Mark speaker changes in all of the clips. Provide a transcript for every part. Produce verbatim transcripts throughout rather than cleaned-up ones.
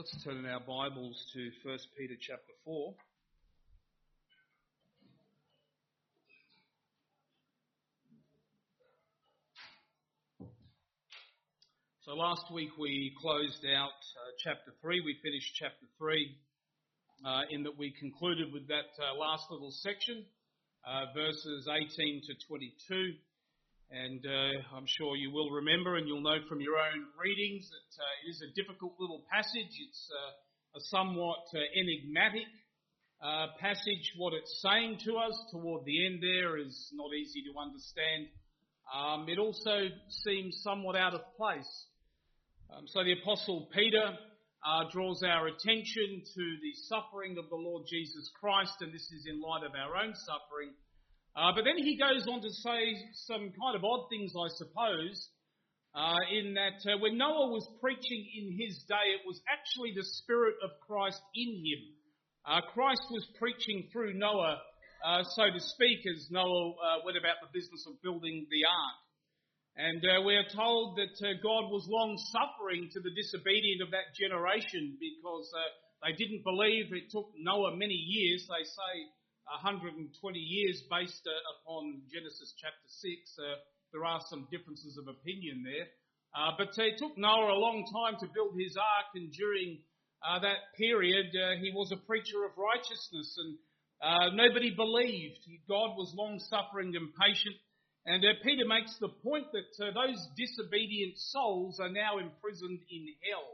Speaker 1: Let's turn in our Bibles to First Peter chapter four. So last week we closed out uh, chapter three. We finished chapter three uh, in that we concluded with that uh, last little section, uh, verses eighteen to twenty-two. And uh, I'm sure you will remember and you'll know from your own readings that uh, it is a difficult little passage. It's uh, a somewhat uh, enigmatic uh, passage. What it's saying to us toward the end there is not easy to understand. Um, it also seems somewhat out of place. Um, so the Apostle Peter uh, draws our attention to the suffering of the Lord Jesus Christ, and this is in light of our own suffering. Uh, but then he goes on to say some kind of odd things, I suppose, uh, in that uh, when Noah was preaching in his day, it was actually the Spirit of Christ in him. Uh, Christ was preaching through Noah, uh, so to speak, as Noah uh, went about the business of building the ark. And uh, we are told that uh, God was long suffering to the disobedient of that generation because uh, they didn't believe. It took Noah many years, they say, one hundred twenty years based uh, upon Genesis chapter six. Uh, there are some differences of opinion there. Uh, but uh, it took Noah a long time to build his ark, and during uh, that period uh, he was a preacher of righteousness, and uh, nobody believed. God was long-suffering and patient. And uh, Peter makes the point that uh, those disobedient souls are now imprisoned in hell.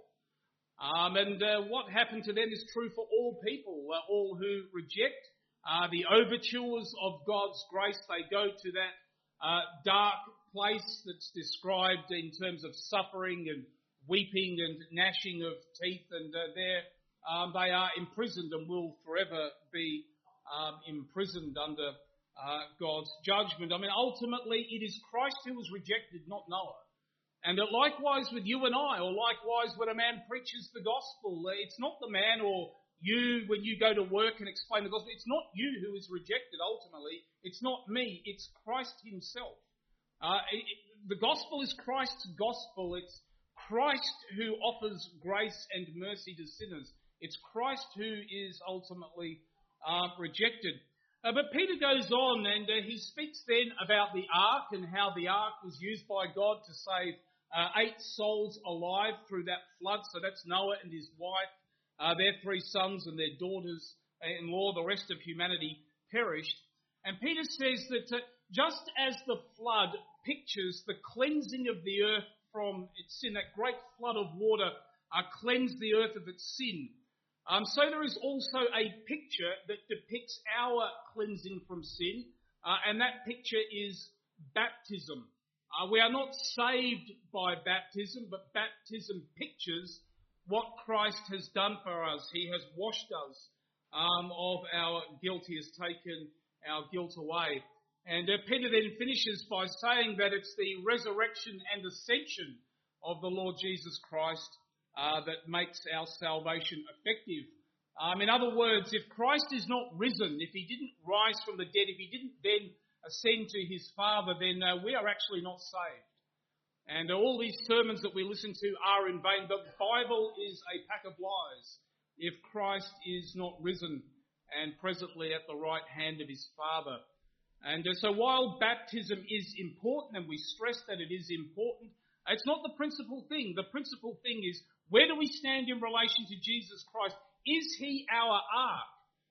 Speaker 1: Um, and uh, what happened to them is true for all people, uh, all who reject Uh, the overtures of God's grace. They go to that uh, dark place that's described in terms of suffering and weeping and gnashing of teeth, and uh, there um, they are imprisoned and will forever be um, imprisoned under uh, God's judgment. I mean, ultimately it is Christ who was rejected, not Noah. And that likewise with you and I, or likewise when a man preaches the gospel, it's not the man or you, when you go to work and explain the gospel, it's not you who is rejected ultimately. It's not me. It's Christ himself. Uh, it, it, the gospel is Christ's gospel. It's Christ who offers grace and mercy to sinners. It's Christ who is ultimately uh, rejected. Uh, but Peter goes on and uh, he speaks then about the ark and how the ark was used by God to save uh, eight souls alive through that flood. So that's Noah and his wife. Uh, their three sons and their daughters-in-law, the rest of humanity perished. And Peter says that uh, just as the flood pictures the cleansing of the earth from its sin, that great flood of water uh, cleansed the earth of its sin, um, so there is also a picture that depicts our cleansing from sin, uh, and that picture is baptism. Uh, we are not saved by baptism, but baptism pictures what Christ has done for us. He has washed us um, of our guilt. He has taken our guilt away. And uh, Peter then finishes by saying that it's the resurrection and ascension of the Lord Jesus Christ uh, that makes our salvation effective. Um, in other words, if Christ is not risen, if he didn't rise from the dead, if he didn't then ascend to his Father, then uh, we are actually not saved. And all these sermons that we listen to are in vain. The Bible is a pack of lies if Christ is not risen and presently at the right hand of his Father. And so while baptism is important, and we stress that it is important, it's not the principal thing. The principal thing is, where do we stand in relation to Jesus Christ? Is he our ark?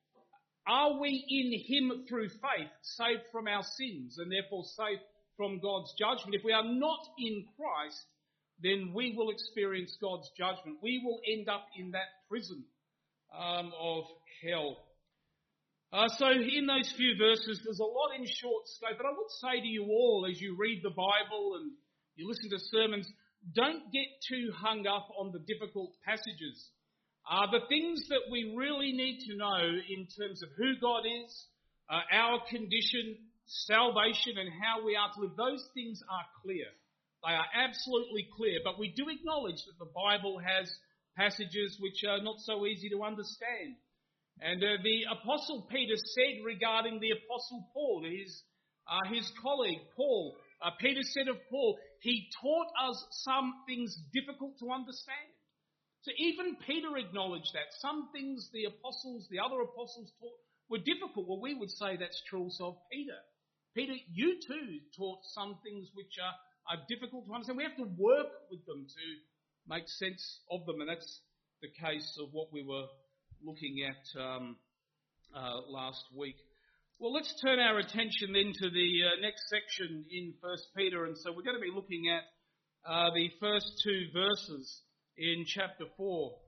Speaker 1: Are we in him through faith, saved from our sins and therefore saved from God's judgment? If we are not in Christ, then we will experience God's judgment. We will end up in that prison um, of hell. Uh, so in those few verses, there's a lot in short scope, but I would say to you all, as you read the Bible and you listen to sermons, don't get too hung up on the difficult passages. Uh, the things that we really need to know in terms of who God is, uh, our condition, salvation and how we are to live, those things are clear. They are absolutely clear, but we do acknowledge that the Bible has passages which are not so easy to understand. And uh, the Apostle Peter said regarding the Apostle Paul, his, uh, his colleague Paul, uh, Peter said of Paul, he taught us some things difficult to understand. So even Peter acknowledged that. Some things the apostles, the other apostles taught were difficult. Well, we would say that's true also of Peter. Peter, you too taught some things which are, are difficult to understand. We have to work with them to make sense of them, and that's the case of what we were looking at um, uh, last week. Well, let's turn our attention then to the uh, next section in First Peter, and so we're going to be looking at uh, the first two verses in chapter four.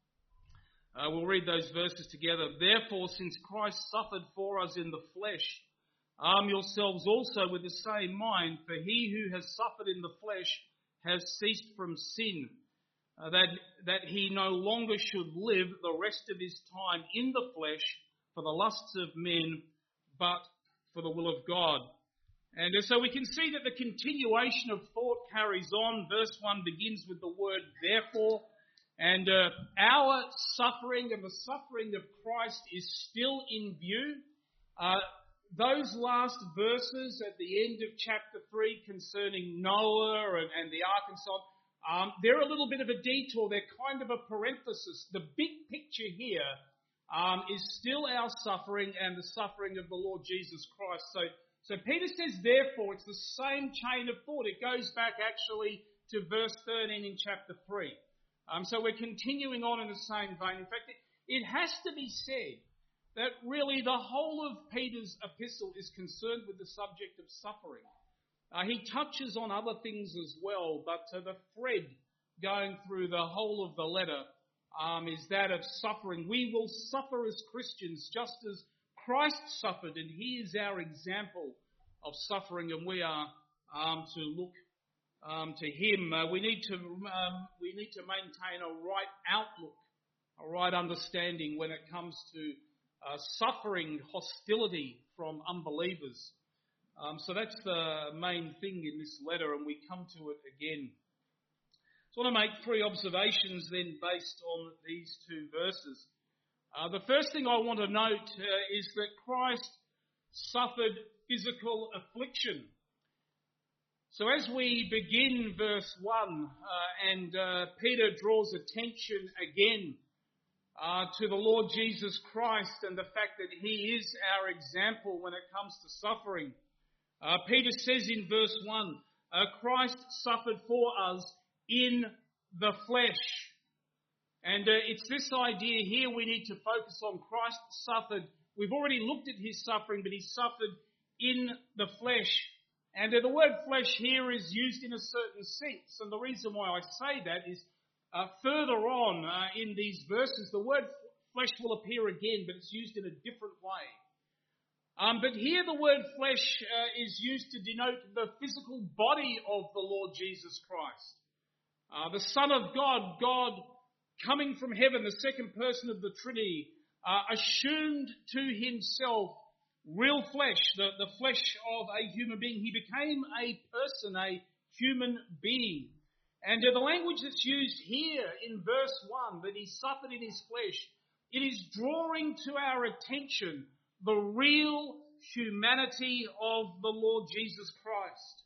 Speaker 1: Uh, we'll read those verses together. Therefore, since Christ suffered for us in the flesh, arm yourselves also with the same mind, for he who has suffered in the flesh has ceased from sin, uh, that, that he no longer should live the rest of his time in the flesh for the lusts of men, but for the will of God. And so we can see that the continuation of thought carries on. Verse one begins with the word therefore, and uh, our suffering and the suffering of Christ is still in view. Uh, those last verses at the end of chapter three concerning Noah and, and the ark and so on, um, they're a little bit of a detour. They're kind of a parenthesis. The big picture here um, is still our suffering and the suffering of the Lord Jesus Christ. So, so Peter says, therefore, it's the same chain of thought. It goes back actually to verse thirteen in chapter three. Um, so we're continuing on in the same vein. In fact, it, it has to be said that really the whole of Peter's epistle is concerned with the subject of suffering. Uh, he touches on other things as well, but uh, the thread going through the whole of the letter um, is that of suffering. We will suffer as Christians just as Christ suffered, and he is our example of suffering, and we are um, to look Um, to him. Uh, we need to um, we need to maintain a right outlook, a right understanding when it comes to uh, suffering hostility from unbelievers. Um, so that's the main thing in this letter, and we come to it again. So I want to make three observations then based on these two verses. Uh, the first thing I want to note uh, is that Christ suffered physical affliction. So as we begin verse one, uh, and uh, Peter draws attention again uh, to the Lord Jesus Christ and the fact that he is our example when it comes to suffering. Uh, Peter says in verse one, uh, Christ suffered for us in the flesh. And uh, it's this idea here we need to focus on. Christ suffered. We've already looked at his suffering, but he suffered in the flesh. And the word flesh here is used in a certain sense. And the reason why I say that is uh, further on uh, in these verses, the word flesh will appear again, but it's used in a different way. Um, but here the word flesh uh, is used to denote the physical body of the Lord Jesus Christ. Uh, the Son of God, God coming from heaven, the second person of the Trinity, uh, assumed to himself real flesh, the, the flesh of a human being. He became a person, a human being. And uh, the language that's used here in verse one, that he suffered in his flesh, it is drawing to our attention the real humanity of the Lord Jesus Christ.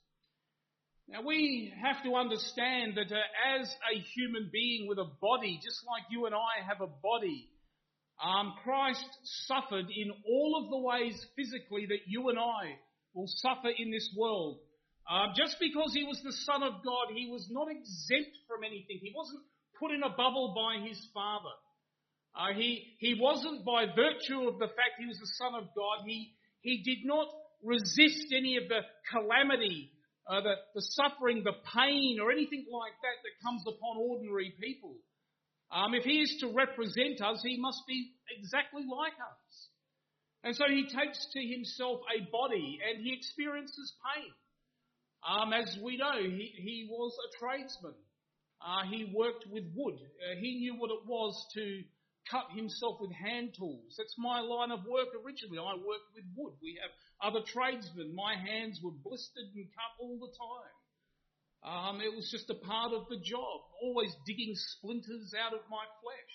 Speaker 1: Now we have to understand that uh, as a human being with a body, just like you and I have a body, Um, Christ suffered in all of the ways physically that you and I will suffer in this world. Uh, just because he was the Son of God, he was not exempt from anything. He wasn't put in a bubble by his Father. Uh, he, he wasn't, by virtue of the fact he was the Son of God, he, he did not resist any of the calamity, uh, the, the suffering, the pain, or anything like that that comes upon ordinary people. Um, if he is to represent us, he must be exactly like us. And so he takes to himself a body and he experiences pain. Um, as we know, he, he was a tradesman. Uh, he worked with wood. Uh, he knew what it was to cut himself with hand tools. That's my line of work originally. I worked with wood. We have other tradesmen. My hands were blistered and cut all the time. Um, it was just a part of the job, always digging splinters out of my flesh.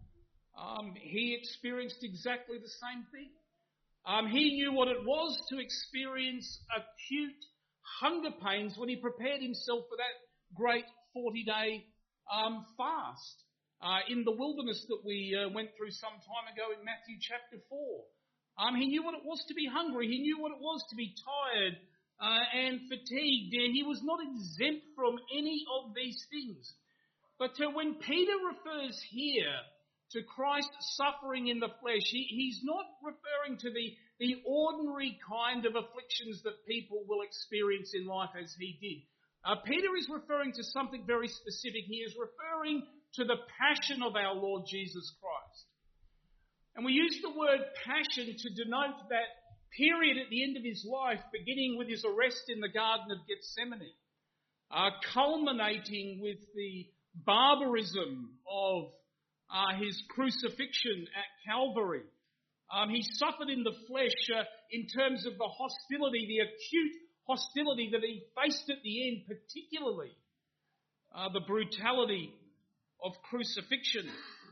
Speaker 1: Um, he experienced exactly the same thing. Um, he knew what it was to experience acute hunger pains when he prepared himself for that great forty-day um, fast. uh, in the wilderness that we uh, went through some time ago in Matthew chapter four. Um, he knew what it was to be hungry. He knew what it was to be tired uh, and fatigued. And he was not exempt from any of these things. But uh, when Peter refers here to Christ's suffering in the flesh, he, he's not referring to the, the ordinary kind of afflictions that people will experience in life as he did. Uh, Peter is referring to something very specific. He is referring to the passion of our Lord Jesus Christ. And we use the word passion to denote that period at the end of his life, beginning with his arrest in the Garden of Gethsemane, uh, culminating with the barbarism of uh, his crucifixion at Calvary. Um, he suffered in the flesh uh, in terms of the hostility, the acute hostility that he faced at the end, particularly uh, the brutality of crucifixion.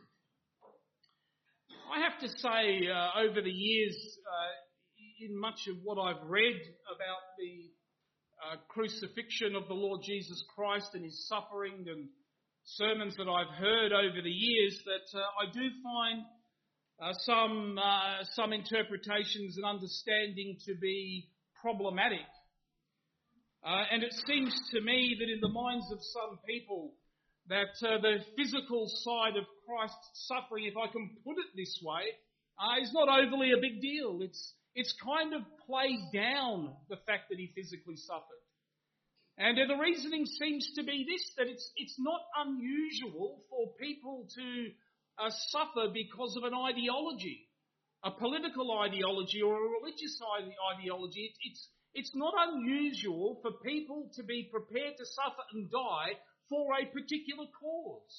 Speaker 1: I have to say, uh, over the years, uh, in much of what I've read about the uh, crucifixion of the Lord Jesus Christ and his suffering, and sermons that I've heard over the years, that uh, I do find uh, some uh, some interpretations and understanding to be problematic. Uh, and it seems to me that in the minds of some people, that uh, the physical side of Christ's suffering, if I can put it this way, uh, is not overly a big deal. It's it's kind of played down the fact that he physically suffered. And uh, the reasoning seems to be this, that it's it's not unusual for people to uh, suffer because of an ideology, a political ideology or a religious ideology. It, it's, it's not unusual for people to be prepared to suffer and die for a particular cause.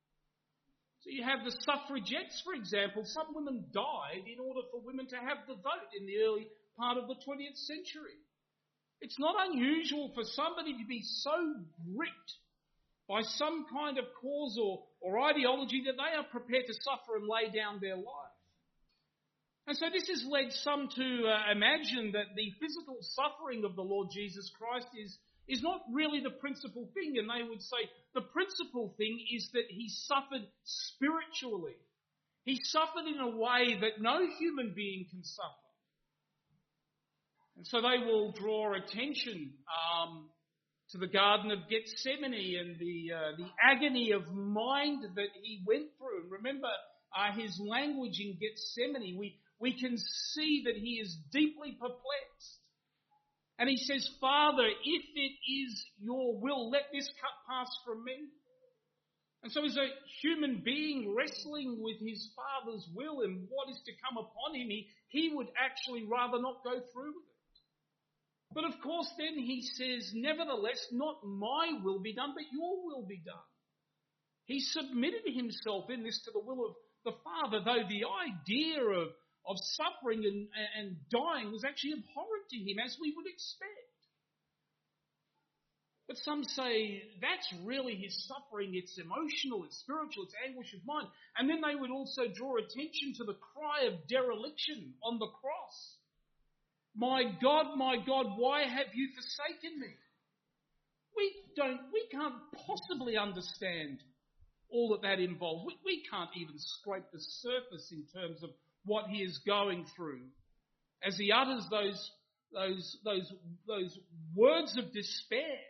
Speaker 1: So you have the suffragettes, for example. Some women died in order for women to have the vote in the early part of the twentieth century. It's not unusual for somebody to be so gripped by some kind of cause or, or ideology that they are prepared to suffer and lay down their life. And so this has led some to uh, imagine that the physical suffering of the Lord Jesus Christ is is not really the principal thing. And they would say the principal thing is that he suffered spiritually. He suffered in a way that no human being can suffer. And so they will draw attention um, to the Garden of Gethsemane and the uh, the agony of mind that he went through. And remember uh, his language in Gethsemane. We, we can see that he is deeply perplexed. And he says, Father, if it is your will, let this cup pass from me. And so as a human being wrestling with his Father's will and what is to come upon him, he, he would actually rather not go through with it. But of course then he says, nevertheless, not my will be done, but your will be done. He submitted himself in this to the will of the Father, though the idea of of suffering and, and dying was actually abhorrent to him, as we would expect. But some say that's really his suffering. It's emotional, it's spiritual, it's anguish of mind. And then they would also draw attention to the cry of dereliction on the cross. My God, my God, why have you forsaken me? We don't, we can't possibly understand all that that involves. We, we can't even scrape the surface in terms of what he is going through as he utters those, those, those, those words of despair.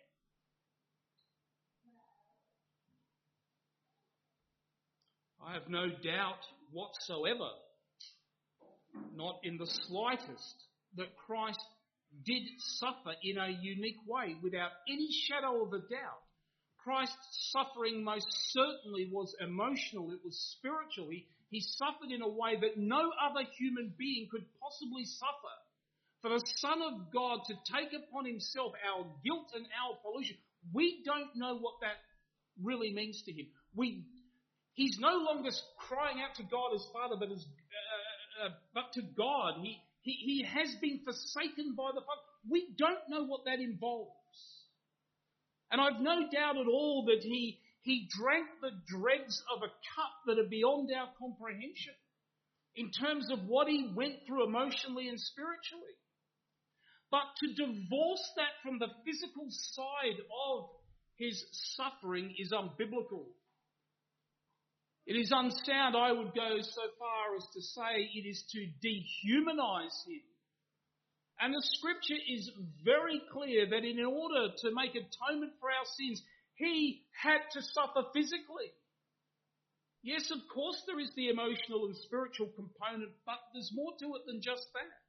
Speaker 1: I have no doubt whatsoever, not in the slightest, that Christ did suffer in a unique way without any shadow of a doubt. Christ's suffering most certainly was emotional, it was spiritual. He, he suffered in a way that no other human being could possibly suffer. For the Son of God to take upon himself our guilt and our pollution, we don't know what that really means to him. We, he's no longer crying out to God as Father, but as uh, uh, but to God. He, he he has been forsaken by the Father. We don't know what that involves. And I've no doubt at all that he, he drank the dregs of a cup that are beyond our comprehension in terms of what he went through emotionally and spiritually. But to divorce that from the physical side of his suffering is unbiblical. It is unsound, I would go so far as to say it is to dehumanize him. And the scripture is very clear that in order to make atonement for our sins, he had to suffer physically. Yes, of course there is the emotional and spiritual component, but there's more to it than just that.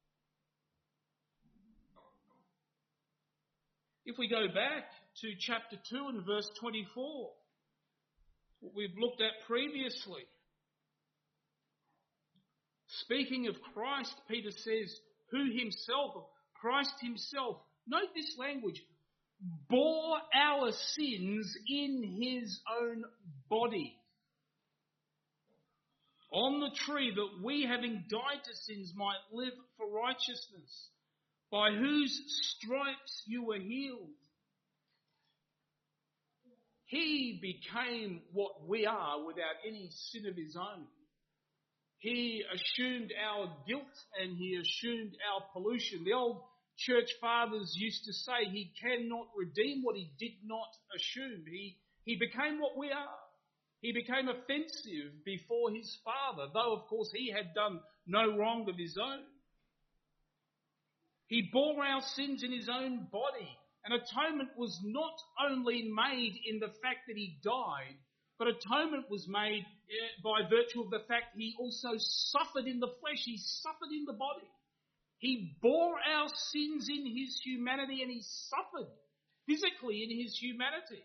Speaker 1: If we go back to chapter two and verse twenty-four, what we've looked at previously, speaking of Christ, Peter says, who himself, Christ himself, note this language, bore our sins in his own body on the tree, that we, having died to sins, might live for righteousness, by whose stripes you were healed. He became what we are without any sin of his own. He assumed our guilt and he assumed our pollution. The old church fathers used to say he cannot redeem what he did not assume. He, he became what we are. He became offensive before his Father, though of course he had done no wrong of his own. He bore our sins in his own body. And atonement was not only made in the fact that he died, but atonement was made by virtue of the fact he also suffered in the flesh. He suffered in the body. He bore our sins in his humanity and he suffered physically in his humanity.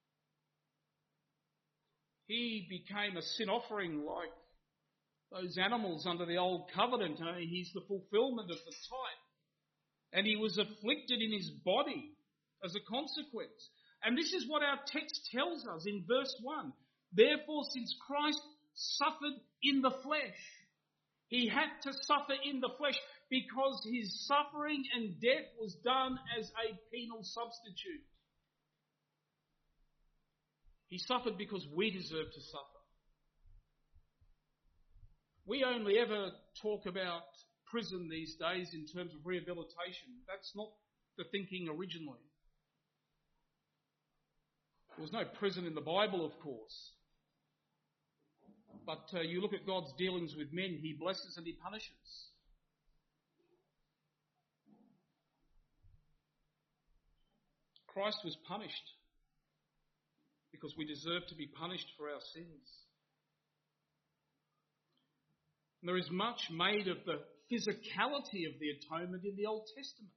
Speaker 1: He became a sin offering like those animals under the old covenant. I mean, he's the fulfillment of the type. And he was afflicted in his body as a consequence. And this is what our text tells us in verse one. Therefore, since Christ suffered in the flesh, he had to suffer in the flesh because his suffering and death was done as a penal substitute. He suffered because we deserve to suffer. We only ever talk about prison these days in terms of rehabilitation. That's not the thinking originally. There was no prison in the Bible, of course. But uh, you look at God's dealings with men, he blesses and he punishes. Christ was punished because we deserve to be punished for our sins. And there is much made of the physicality of the atonement in the Old Testament.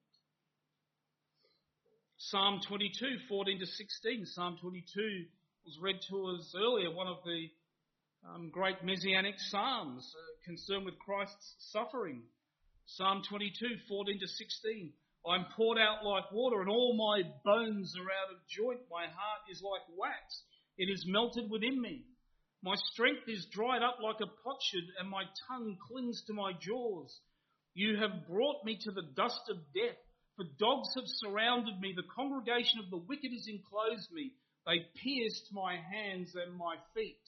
Speaker 1: Psalm twenty-two, fourteen to sixteen. Psalm twenty-two was read to us earlier, one of the um, great messianic psalms uh, concerned with Christ's suffering. Psalm twenty-two, fourteen to sixteen. I'm poured out like water and all my bones are out of joint. My heart is like wax. It is melted within me. My strength is dried up like a potsherd and my tongue clings to my jaws. You have brought me to the dust of death. For dogs have surrounded me. The congregation of the wicked has enclosed me. They pierced my hands and my feet.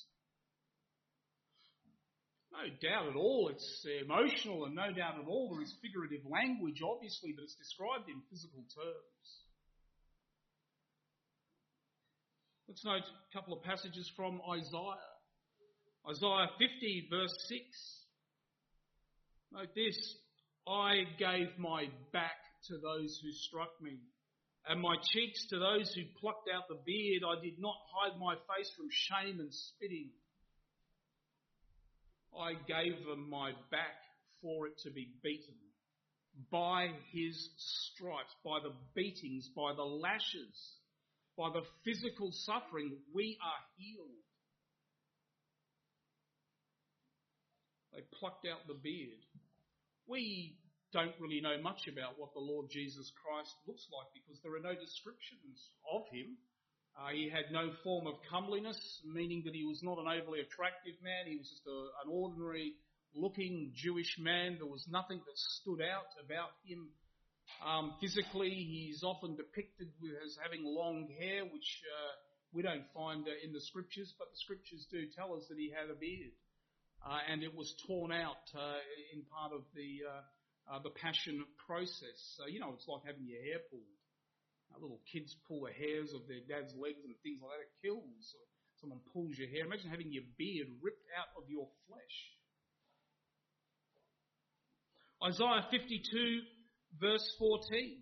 Speaker 1: No doubt at all it's emotional, and no doubt at all there is figurative language, obviously, but it's described in physical terms. Let's note a couple of passages from Isaiah. Isaiah fifty, verse six. Note this. I gave my back to those who struck me, and my cheeks to those who plucked out the beard. I did not hide my face from shame and spitting. I gave them my back for it to be beaten. By his stripes, by the beatings, by the lashes, by the physical suffering, we are healed. They plucked out the beard. We don't really know much about what the Lord Jesus Christ looks like because there are no descriptions of him. Uh, he had no form of comeliness, meaning that he was not an overly attractive man. He was just a, an ordinary looking Jewish man. There was nothing that stood out about him. Um, physically, he's often depicted as having long hair, which uh, we don't find uh, in the scriptures, but the scriptures do tell us that he had a beard. Uh, and it was torn out uh, in part of the uh, uh, the passion process. So, you know, it's like having your hair pulled. Uh, little kids pull the hairs of their dad's legs and things like that. It kills. Someone pulls your hair. Imagine having your beard ripped out of your flesh. Isaiah fifty-two, verse fourteen.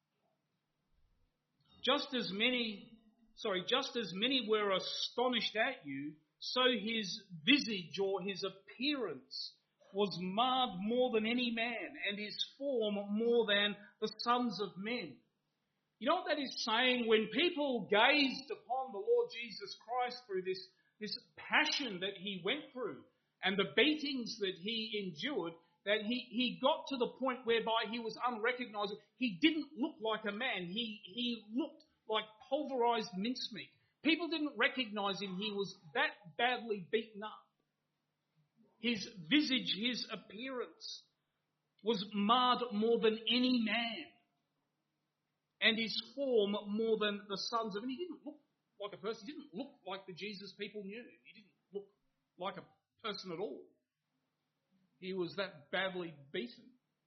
Speaker 1: Just as many, sorry, just as many were astonished at you, so his visage or his appearance was marred more than any man, and his form more than the sons of men. You know what that is saying? When people gazed upon the Lord Jesus Christ through this, this passion that he went through and the beatings that he endured, that he, he got to the point whereby he was unrecognisable. He didn't look like a man. He, he looked like pulverised mincemeat. People didn't recognise him. He was that badly beaten up. His visage, his appearance was marred more than any man, and his form more than the sons of men. He didn't look like a person. He didn't look like the Jesus people knew. He didn't look like a person at all. He was that badly beaten.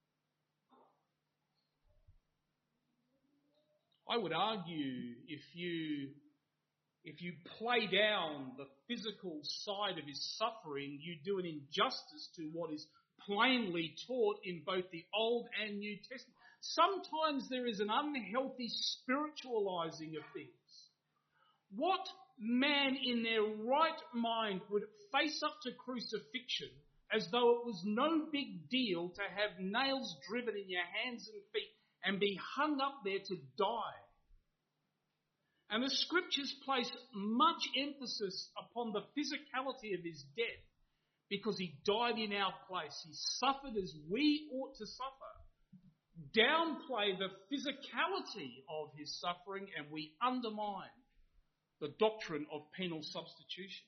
Speaker 1: I would argue if you if you play down the physical side of his suffering, you do an injustice to what is plainly taught in both the Old and New Testament. Sometimes there is an unhealthy spiritualizing of things. What man in their right mind would face up to crucifixion as though it was no big deal to have nails driven in your hands and feet and be hung up there to die? And the scriptures place much emphasis upon the physicality of his death because he died in our place. He suffered as we ought to suffer. Downplay the physicality of his suffering and we undermine the doctrine of penal substitution.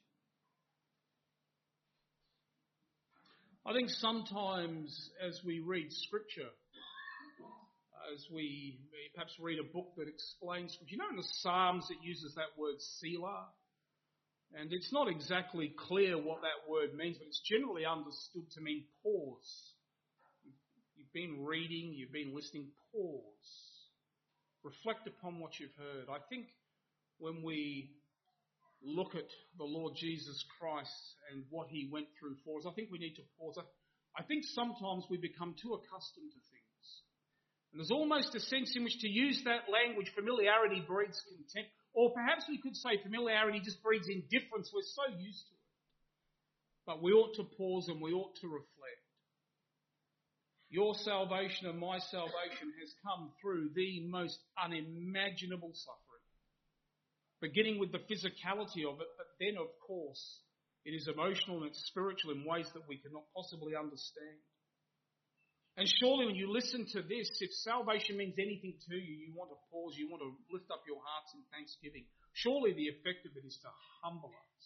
Speaker 1: I think sometimes as we read scripture, as we perhaps read a book that explains scripture, you know in the Psalms it uses that word Selah, and it's not exactly clear what that word means, but it's generally understood to mean pause. You've been reading, you've been listening, pause. Reflect upon what you've heard. I think when we look at the Lord Jesus Christ and what he went through for us, I think we need to pause. I think sometimes we become too accustomed to things. And there's almost a sense in which to use that language, familiarity breeds contempt. Or perhaps we could say familiarity just breeds indifference. We're so used to it. But we ought to pause and we ought to reflect. Your salvation and my salvation has come through the most unimaginable suffering. Beginning with the physicality of it, but then, of course, it is emotional and it's spiritual in ways that we cannot possibly understand. And surely when you listen to this, if salvation means anything to you, you want to pause, you want to lift up your hearts in thanksgiving. Surely the effect of it is to humble us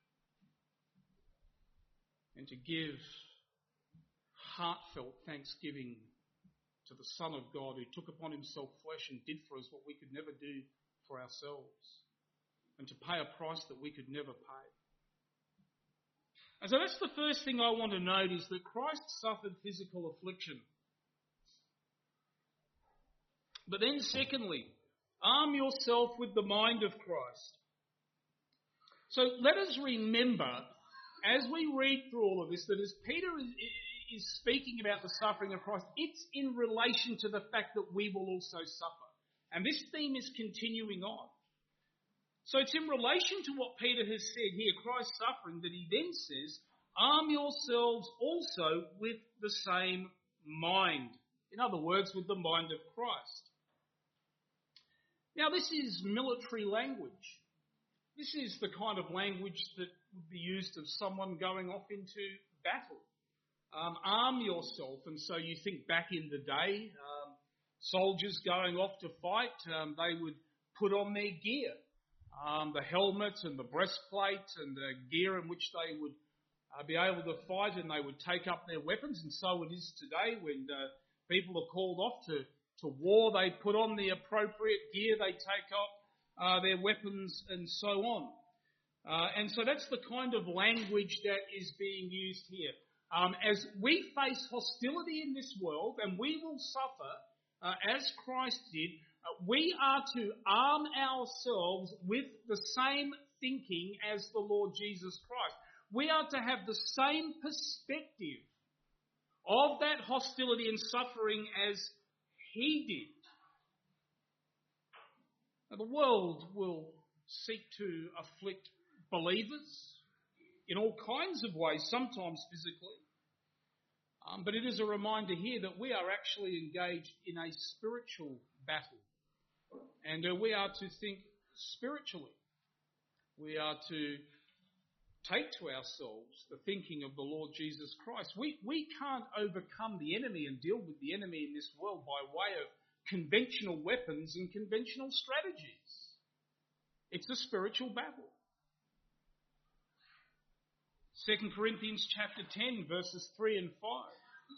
Speaker 1: and to give heartfelt thanksgiving to the Son of God who took upon himself flesh and did for us what we could never do for ourselves, and to pay a price that we could never pay. And so that's the first thing I want to note, is that Christ suffered physical affliction. But then secondly, arm yourself with the mind of Christ. So let us remember, as we read through all of this, that as Peter is, is speaking about the suffering of Christ, it's in relation to the fact that we will also suffer. And this theme is continuing on. So it's in relation to what Peter has said here, Christ's suffering, that he then says, arm yourselves also with the same mind. In other words, with the mind of Christ. Now, this is military language. This is the kind of language that would be used of someone going off into battle. Um, arm yourself, and so you think back in the day, um, soldiers going off to fight, um, they would put on their gear. Um, the helmets and the breastplate and the gear in which they would uh, be able to fight, and they would take up their weapons. And so it is today when uh, people are called off to, to war, they put on the appropriate gear, they take up uh, their weapons and so on. Uh, and so that's the kind of language that is being used here. Um, as we face hostility in this world, and we will suffer uh, as Christ did, we are to arm ourselves with the same thinking as the Lord Jesus Christ. We are to have the same perspective of that hostility and suffering as he did. Now, the world will seek to afflict believers in all kinds of ways, sometimes physically. Um, but it is a reminder here that we are actually engaged in a spiritual battle. And uh, we are to think spiritually. We are to take to ourselves the thinking of the Lord Jesus Christ. We, we can't overcome the enemy and deal with the enemy in this world by way of conventional weapons and conventional strategies. It's a spiritual battle. Second Corinthians chapter ten, verses three and five.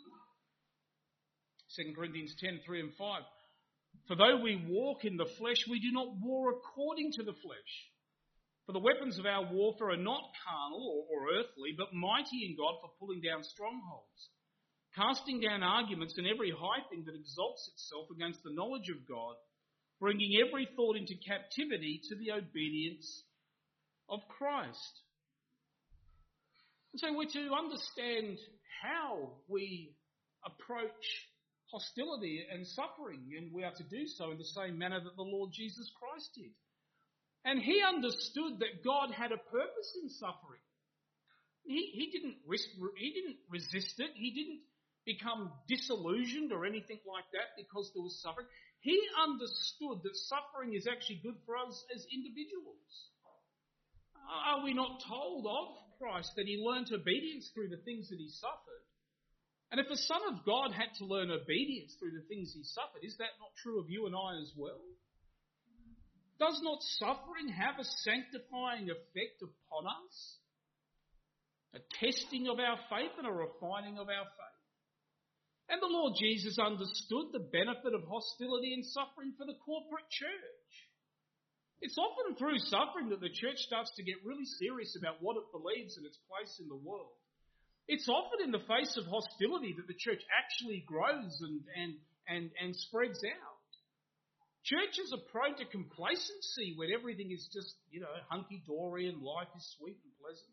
Speaker 1: Second Corinthians ten, three and five. For though we walk in the flesh, we do not war according to the flesh. For the weapons of our warfare are not carnal or, or earthly, but mighty in God for pulling down strongholds, casting down arguments and every high thing that exalts itself against the knowledge of God, bringing every thought into captivity to the obedience of Christ. And so we're to understand how we approach hostility and suffering, and we are to do so in the same manner that the Lord Jesus Christ did. And he understood that God had a purpose in suffering. He, he didn't risk, he didn't resist it. He didn't become disillusioned or anything like that because there was suffering. He understood that suffering is actually good for us as individuals. Are we not told of Christ that he learnt obedience through the things that he suffered? And if the Son of God had to learn obedience through the things he suffered, is that not true of you and I as well? Does not suffering have a sanctifying effect upon us? A testing of our faith and a refining of our faith. And the Lord Jesus understood the benefit of hostility and suffering for the corporate church. It's often through suffering that the church starts to get really serious about what it believes and its place in the world. It's often in the face of hostility that the church actually grows and, and, and, and spreads out. Churches are prone to complacency when everything is just, you know, hunky-dory and life is sweet and pleasant.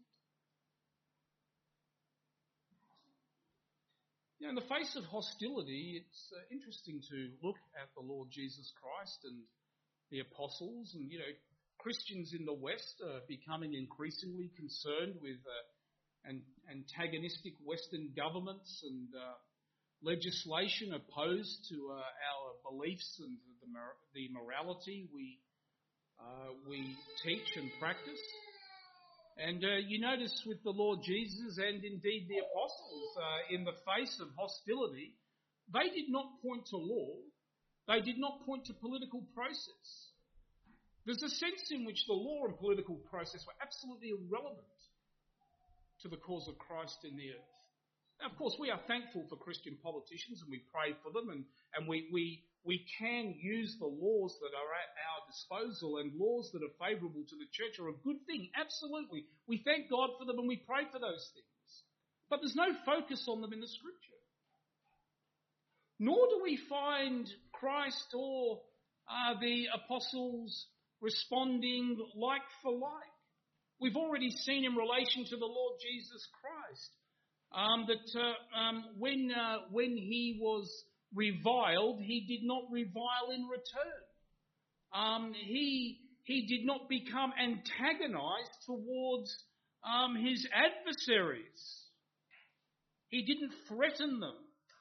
Speaker 1: You know, in the face of hostility, it's uh, interesting to look at the Lord Jesus Christ and the apostles, and, you know, Christians in the West are becoming increasingly concerned with uh, an antagonistic Western governments and uh, legislation opposed to uh, our beliefs and the, mor- the morality we uh, we teach and practice. And uh, you notice with the Lord Jesus and indeed the apostles, uh, in the face of hostility, they did not point to law. They did not point to political process. There's a sense in which the law and political process were absolutely irrelevant to the cause of Christ in the earth. Now, of course, we are thankful for Christian politicians and we pray for them, and, and we, we, we can use the laws that are at our disposal, and laws that are favourable to the church are a good thing, absolutely. We thank God for them and we pray for those things. But there's no focus on them in the Scripture. Nor do we find Christ or uh, the apostles responding like for like. We've already seen in relation to the Lord Jesus Christ um, that uh, um, when uh, when he was reviled, he did not revile in return. Um, he he did not become antagonized towards um, his adversaries. He didn't threaten them.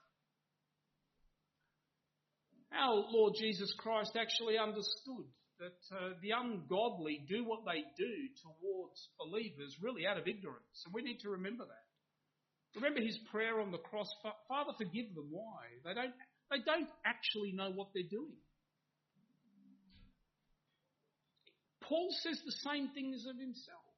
Speaker 1: Our Lord Jesus Christ actually understood that uh, the ungodly do what they do towards believers really out of ignorance. And we need to remember that. Remember his prayer on the cross, Father, forgive them. Why? They don't, they don't actually know what they're doing. Paul says the same things of himself.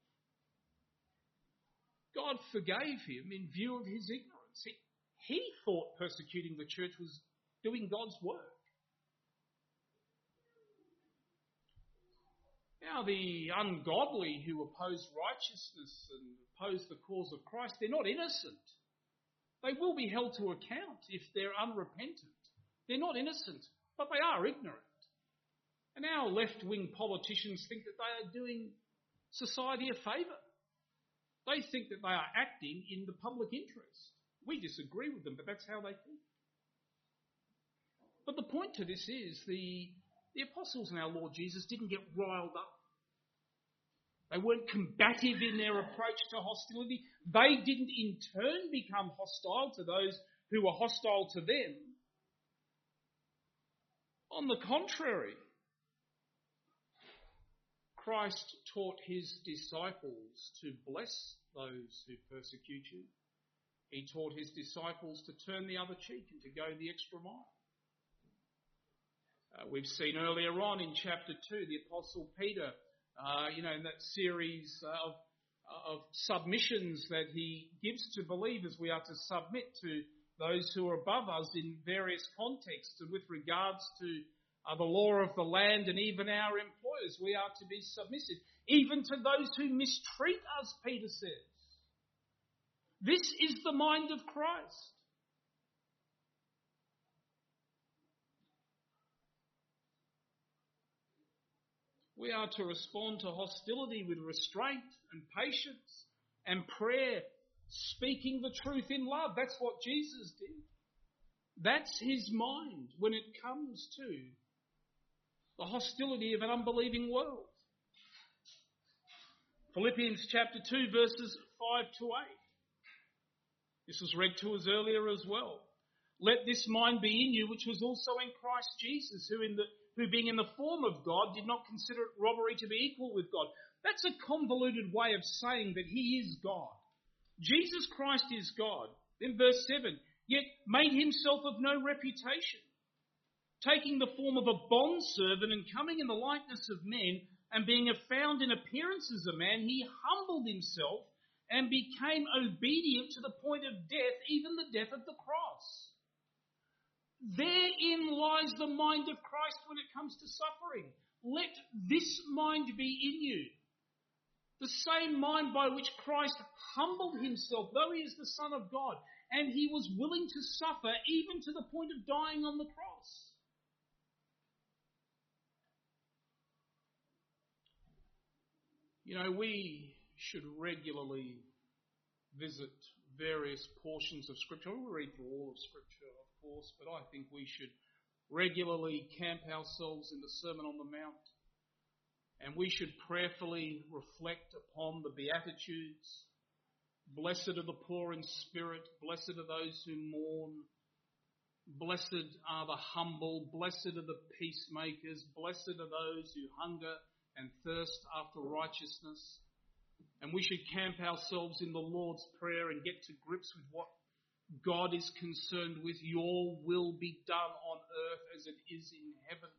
Speaker 1: God forgave him in view of his ignorance. He, he thought persecuting the church was doing God's work. Now, the ungodly who oppose righteousness and oppose the cause of Christ, they're not innocent. They will be held to account if they're unrepentant. They're not innocent, but they are ignorant. And our left-wing politicians think that they are doing society a favour. They think that they are acting in the public interest. We disagree with them, but that's how they think. But the point to this is the, the apostles and our Lord Jesus didn't get riled up. They weren't combative in their approach to hostility. They didn't in turn become hostile to those who were hostile to them. On the contrary, Christ taught his disciples to bless those who persecute you. He taught his disciples to turn the other cheek and to go the extra mile. Uh, we've seen earlier on in chapter two, the Apostle Peter, uh, you know, in that series of, of submissions that he gives to believers, we are to submit to those who are above us in various contexts, and with regards to uh, the law of the land and even our employers, we are to be submissive, even to those who mistreat us, Peter says. This is the mind of Christ. We are to respond to hostility with restraint and patience and prayer, speaking the truth in love. That's what Jesus did. That's his mind when it comes to the hostility of an unbelieving world. Philippians chapter two, verses five to eight. This was read to us earlier as well. Let this mind be in you, which was also in Christ Jesus, who in the who being in the form of God did not consider it robbery to be equal with God. That's a convoluted way of saying that he is God. Jesus Christ is God. Then verse seven, yet made himself of no reputation, taking the form of a bondservant and coming in the likeness of men, and being found in appearance as a man, he humbled himself and became obedient to the point of death, even the death of the cross. Therein lies the mind of Christ when it comes to suffering. Let this mind be in you. The same mind by which Christ humbled himself, though he is the Son of God, and he was willing to suffer even to the point of dying on the cross. You know, we should regularly visit various portions of Scripture. We'll read through all of Scripture, of course, but I think we should regularly camp ourselves in the Sermon on the Mount, and we should prayerfully reflect upon the Beatitudes. Blessed are the poor in spirit, blessed are those who mourn, blessed are the humble, blessed are the peacemakers, blessed are those who hunger and thirst after righteousness. And we should camp ourselves in the Lord's Prayer and get to grips with what God is concerned with. Your will be done on earth as it is in heaven.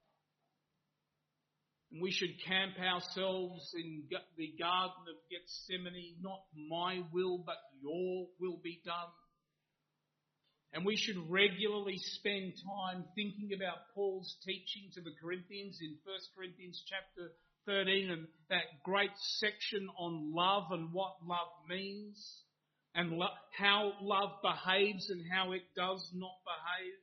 Speaker 1: And we should camp ourselves in the Garden of Gethsemane, not my will, but your will be done. And we should regularly spend time thinking about Paul's teaching to the Corinthians in First Corinthians chapter thirteen, and that great section on love and what love means, and lo- how love behaves and how it does not behave.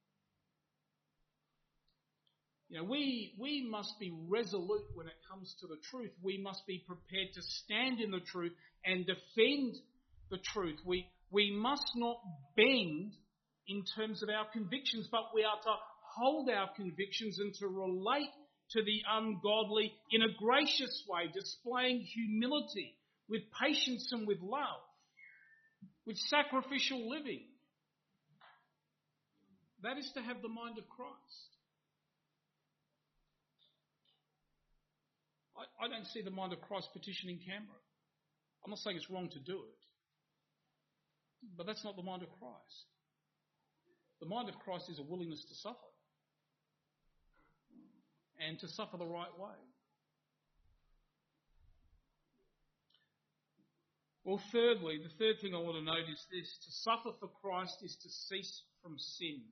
Speaker 1: You know, we, we must be resolute when it comes to the truth. We must be prepared to stand in the truth and defend the truth. We, we must not bend in terms of our convictions, but we are to hold our convictions and to relate to the ungodly in a gracious way, displaying humility with patience and with love, with sacrificial living. That is to have the mind of Christ. I, I don't see the mind of Christ petitioning Canberra. I'm not saying it's wrong to do it, but that's not the mind of Christ. The mind of Christ is a willingness to suffer, and to suffer the right way. Well, thirdly, the third thing I want to note is this: to suffer for Christ is to cease from sin.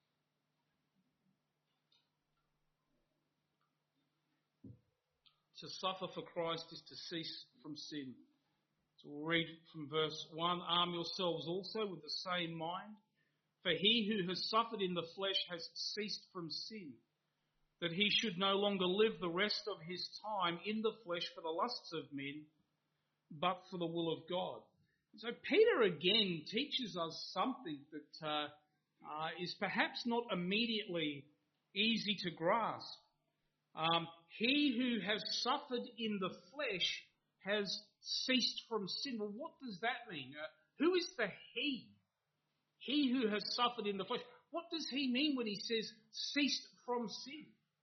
Speaker 1: To suffer for Christ is to cease from sin. So we'll read from verse one, arm yourselves also with the same mind, for he who has suffered in the flesh has ceased from sin, that he should no longer live the rest of his time in the flesh for the lusts of men, but for the will of God. So Peter again teaches us something that uh, uh, is perhaps not immediately easy to grasp. Um, he who has suffered in the flesh has ceased from sin. Well, what does that mean? Uh, who is the he? He who has suffered in the flesh. What does he mean when he says ceased from sin?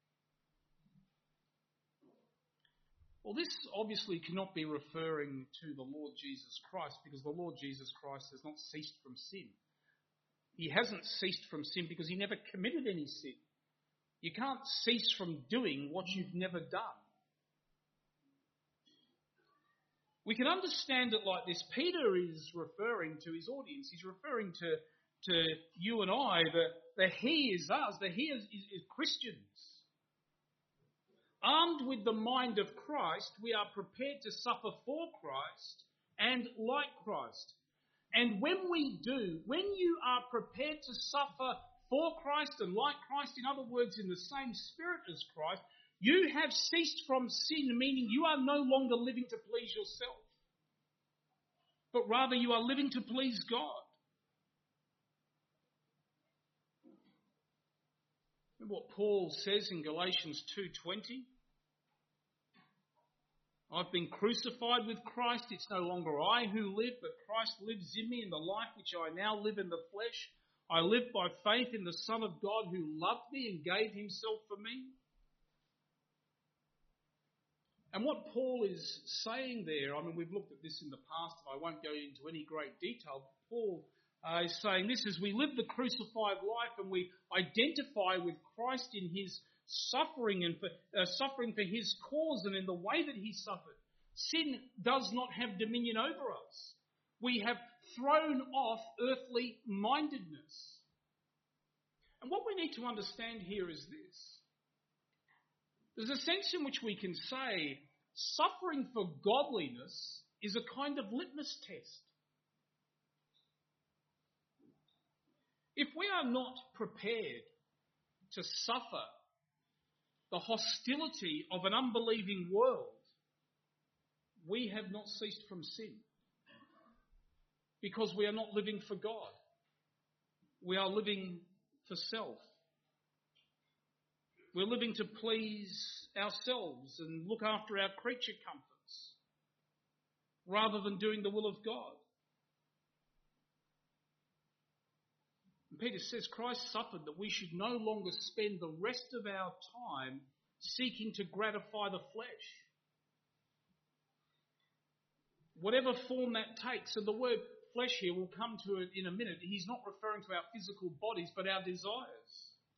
Speaker 1: Well, this obviously cannot be referring to the Lord Jesus Christ, because the Lord Jesus Christ has not ceased from sin. He hasn't ceased from sin because he never committed any sin. You can't cease from doing what you've never done. We can understand it like this. Peter is referring to his audience. He's referring to, to you and I, the, the he is us, the he is, is, is Christians. Armed with the mind of Christ, we are prepared to suffer for Christ and like Christ. And when we do, when you are prepared to suffer for Christ and like Christ, in other words, in the same spirit as Christ, you have ceased from sin, meaning you are no longer living to please yourself, but rather you are living to please God. Remember what Paul says in Galatians two twenty? I've been crucified with Christ. It's no longer I who live, but Christ lives in me. In the life which I now live in the flesh, I live by faith in the Son of God who loved me and gave himself for me. And what Paul is saying there, I mean, we've looked at this in the past, and I won't go into any great detail, but Paul uh, is saying this as we live the crucified life and we identify with Christ in his suffering and for, uh, suffering for his cause and in the way that he suffered. Sin does not have dominion over us. We have thrown off earthly mindedness. And what we need to understand here is this. There's a sense in which we can say suffering for godliness is a kind of litmus test. If we are not prepared to suffer the hostility of an unbelieving world, we have not ceased from sin, because we are not living for God. We are living for self. We're living to please ourselves and look after our creature comforts rather than doing the will of God. And Peter says Christ suffered that we should no longer spend the rest of our time seeking to gratify the flesh. Whatever form that takes, and the word flesh here, we'll come to it in a minute. He's not referring to our physical bodies, but our desires.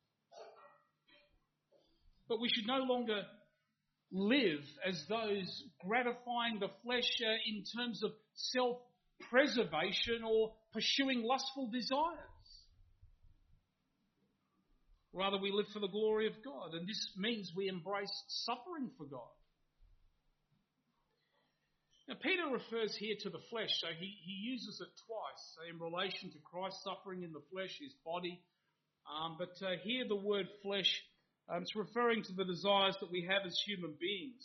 Speaker 1: But we should no longer live as those gratifying the flesh uh, in terms of self-preservation or pursuing lustful desires. Rather, we live for the glory of God, and this means we embrace suffering for God. Now, Peter refers here to the flesh, so he, he uses it twice so in relation to Christ's suffering in the flesh, his body. Um, but uh, here the word flesh, um, it's referring to the desires that we have as human beings.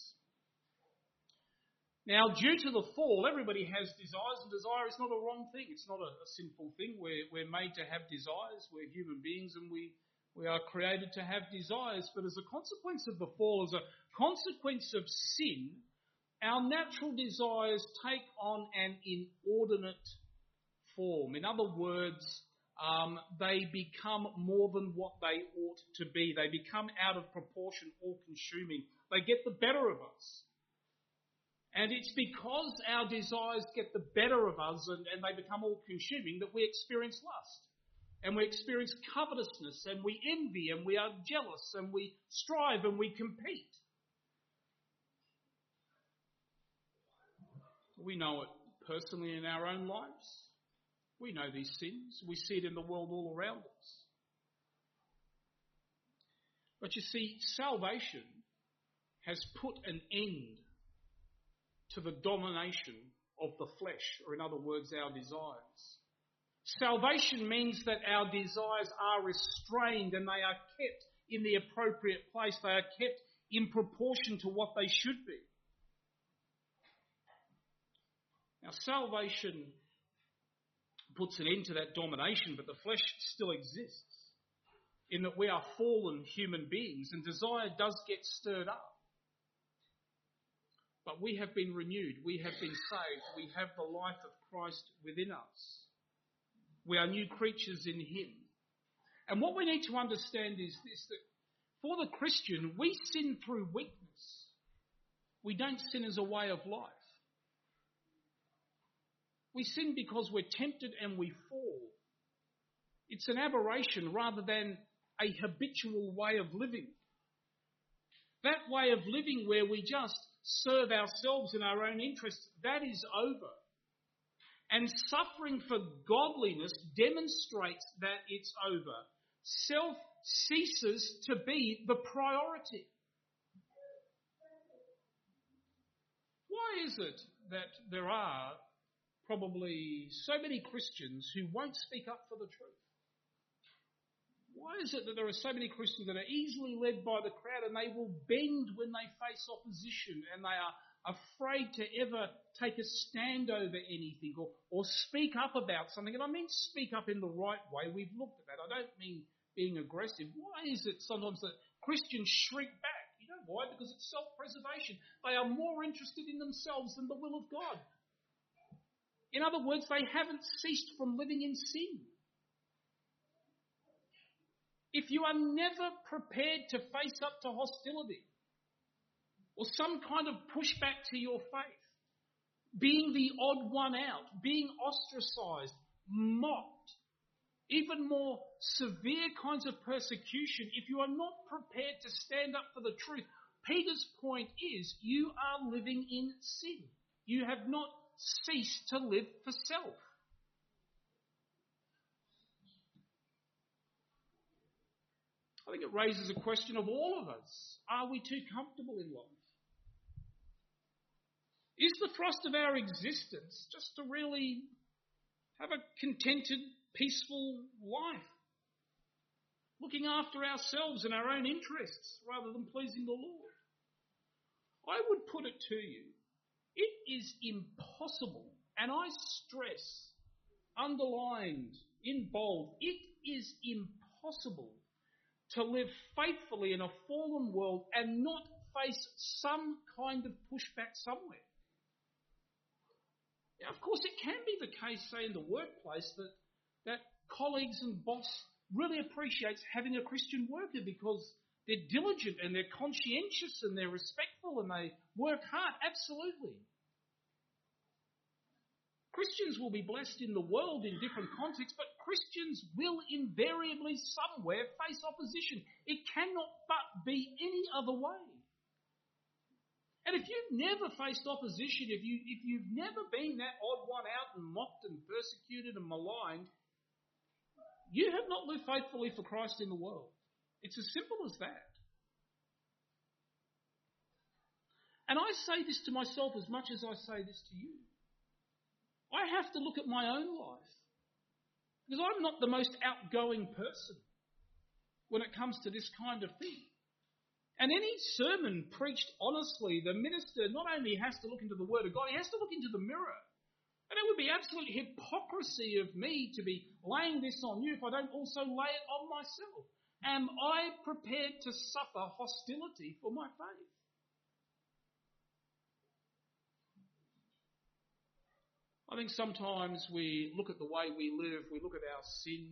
Speaker 1: Now, due to the fall, everybody has desires, and desire is not a wrong thing. It's not a, a sinful thing. We're, we're made to have desires. We're human beings, and we We are created to have desires, but as a consequence of the fall, as a consequence of sin, our natural desires take on an inordinate form. In other words, um, they become more than what they ought to be. They become out of proportion, all-consuming. They get the better of us. And it's because our desires get the better of us and, and they become all-consuming that we experience lust. And we experience covetousness, and we envy, and we are jealous, and we strive, and we compete. We know it personally in our own lives. We know these sins. We see it in the world all around us. But you see, salvation has put an end to the domination of the flesh, or in other words, our desires. Salvation means that our desires are restrained and they are kept in the appropriate place. They are kept in proportion to what they should be. Now, salvation puts an end to that domination, but the flesh still exists in that we are fallen human beings and desire does get stirred up. But we have been renewed, we have been saved, we have the life of Christ within us. We are new creatures in Him. And what we need to understand is this, that for the Christian, we sin through weakness. We don't sin as a way of life. We sin because we're tempted and we fall. It's an aberration rather than a habitual way of living. That way of living where we just serve ourselves in our own interests, that is over. And suffering for godliness demonstrates that it's over. Self ceases to be the priority. Why is it that there are probably so many Christians who won't speak up for the truth? Why is it that there are so many Christians that are easily led by the crowd and they will bend when they face opposition and they are afraid to ever take a stand over anything or, or speak up about something? And I mean speak up in the right way. We've looked at that. I don't mean being aggressive. Why is it sometimes that Christians shrink back? You know why? Because it's self-preservation. They are more interested in themselves than the will of God. In other words, they haven't ceased from living in sin. If you are never prepared to face up to hostility or some kind of pushback to your faith, being the odd one out, being ostracised, mocked, even more severe kinds of persecution, if you are not prepared to stand up for the truth, Peter's point is you are living in sin. You have not ceased to live for self. I think it raises a question of all of us. Are we too comfortable in life? Is the thrust of our existence just to really have a contented, peaceful life? Looking after ourselves and our own interests rather than pleasing the Lord? I would put it to you, it is impossible, and I stress, underlined in bold, it is impossible to live faithfully in a fallen world and not face some kind of pushback somewhere. Now, of course, it can be the case, say, in the workplace that, that colleagues and boss really appreciates having a Christian worker because they're diligent and they're conscientious and they're respectful and they work hard. Absolutely. Christians will be blessed in the world in different contexts, but Christians will invariably somewhere face opposition. It cannot but be any other way. And if you've never faced opposition, if, you, if you've never been that odd one out and mocked and persecuted and maligned, you have not lived faithfully for Christ in the world. It's as simple as that. And I say this to myself as much as I say this to you. I have to look at my own life. Because I'm not the most outgoing person when it comes to this kind of thing. And any sermon preached honestly, the minister not only has to look into the Word of God, he has to look into the mirror. And it would be absolute hypocrisy of me to be laying this on you if I don't also lay it on myself. Am I prepared to suffer hostility for my faith? I think sometimes we look at the way we live, we look at our sin,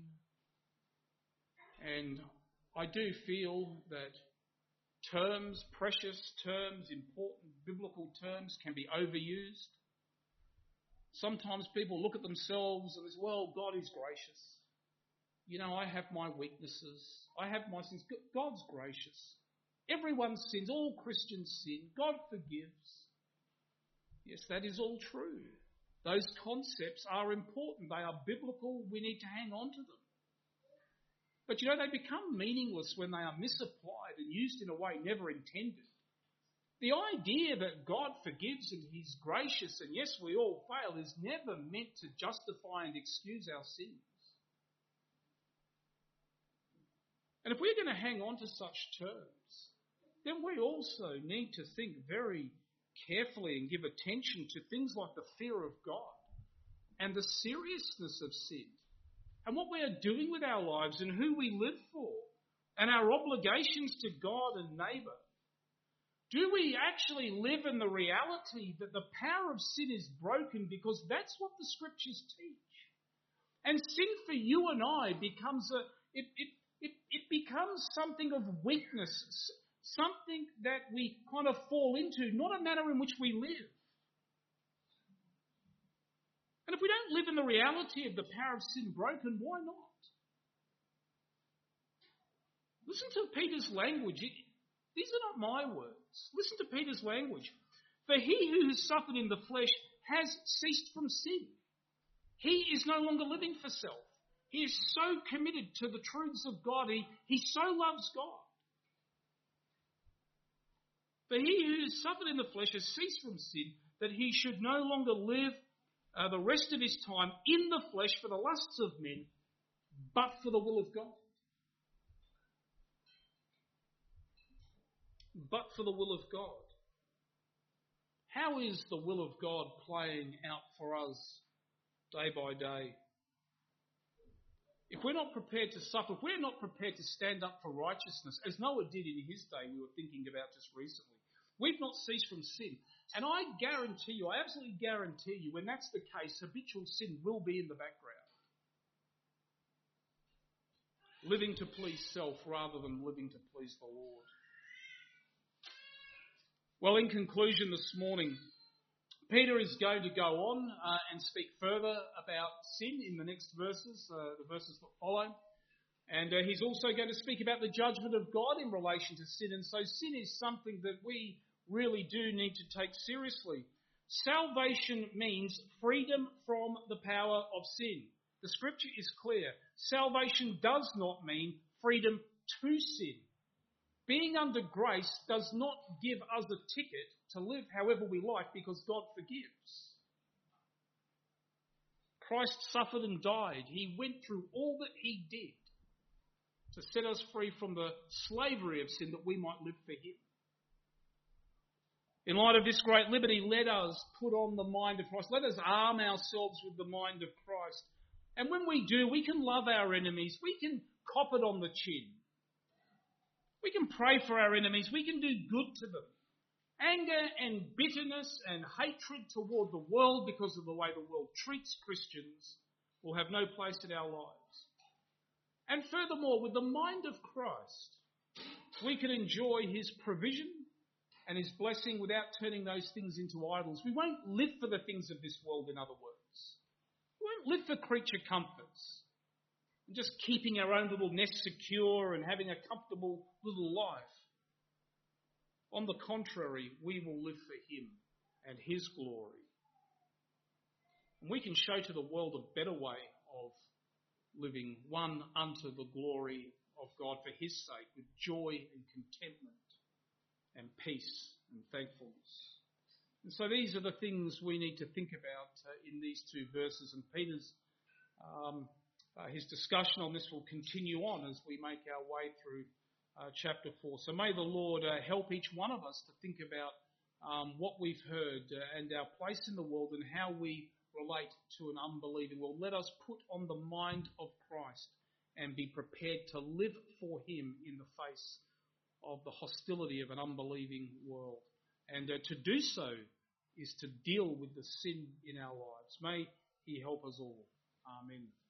Speaker 1: and I do feel that terms, precious terms, important biblical terms can be overused. Sometimes people look at themselves and say, well, God is gracious. You know, I have my weaknesses. I have my sins. God's gracious. Everyone sins. All Christians sin. God forgives. Yes, that is all true. Those concepts are important. They are biblical. We need to hang on to them. But you know, they become meaningless when they are misapplied and used in a way never intended. The idea that God forgives and He's gracious and yes, we all fail is never meant to justify and excuse our sins. And if we're going to hang on to such terms, then we also need to think very carefully and give attention to things like the fear of God and the seriousness of sin and what we are doing with our lives and who we live for and our obligations to God and neighbour. Do we actually live in the reality that the power of sin is broken, because that's what the Scriptures teach? And sin for you and I becomes a it it it, it becomes something of weakness, something that we kind of fall into, not a manner in which we live. And if we don't live in the reality of the power of sin broken, why not? Listen to Peter's language. These are not my words. Listen to Peter's language. For he who has suffered in the flesh has ceased from sin. He is no longer living for self. He is so committed to the truths of God. He, he so loves God. For he who has suffered in the flesh has ceased from sin, that he should no longer live uh, the rest of his time in the flesh for the lusts of men, but for the will of God. But for the will of God. How is the will of God playing out for us day by day? If we're not prepared to suffer, if we're not prepared to stand up for righteousness, as Noah did in his day, we were thinking about just recently, we've not ceased from sin. And I guarantee you, I absolutely guarantee you, when that's the case, habitual sin will be in the background. Living to please self rather than living to please the Lord. Well, in conclusion this morning, Peter is going to go on uh, and speak further about sin in the next verses, uh, the verses that follow. And uh, he's also going to speak about the judgment of God in relation to sin. And so sin is something that we really do need to take seriously. Salvation means freedom from the power of sin. The scripture is clear. Salvation does not mean freedom to sin. Being under grace does not give us a ticket to live however we like, because God forgives. Christ suffered and died. He went through all that he did to set us free from the slavery of sin that we might live for him. In light of this great liberty, let us put on the mind of Christ. Let us arm ourselves with the mind of Christ. And when we do, we can love our enemies. We can cop it on the chin. We can pray for our enemies. We can do good to them. Anger and bitterness and hatred toward the world because of the way the world treats Christians will have no place in our lives. And furthermore, with the mind of Christ, we can enjoy his provision and his blessing without turning those things into idols. We won't live for the things of this world, in other words. We won't live for creature comforts, just keeping our own little nest secure and having a comfortable little life. On the contrary, we will live for him and his glory. And we can show to the world a better way of living, one unto the glory of God for his sake, with joy and contentment and peace and thankfulness. And so these are the things we need to think about uh, in these two verses. And Peter's um, Uh, his discussion on this will continue on as we make our way through uh, chapter four. So may the Lord uh, help each one of us to think about um, what we've heard uh, and our place in the world and how we relate to an unbelieving world. Let us put on the mind of Christ and be prepared to live for him in the face of the hostility of an unbelieving world. And uh, to do so is to deal with the sin in our lives. May he help us all. Amen.